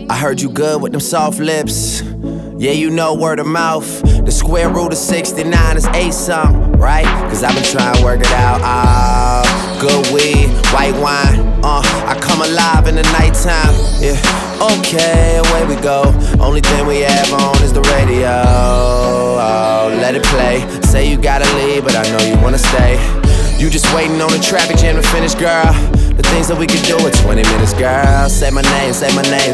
I heard you good with them soft lips. Yeah, you know word of mouth. The square root of 69 is 8 something, right? Cause I've been trying to work it out. Good weed, white wine. I come alive in the nighttime. Yeah, okay, away we go. Only thing we have on is the radio. Oh, let it play. Say you gotta leave, but I know you wanna stay. You just waiting on the traffic jam to finish, girl. The things that we could do in 20 minutes, girl. Say my name, say my name.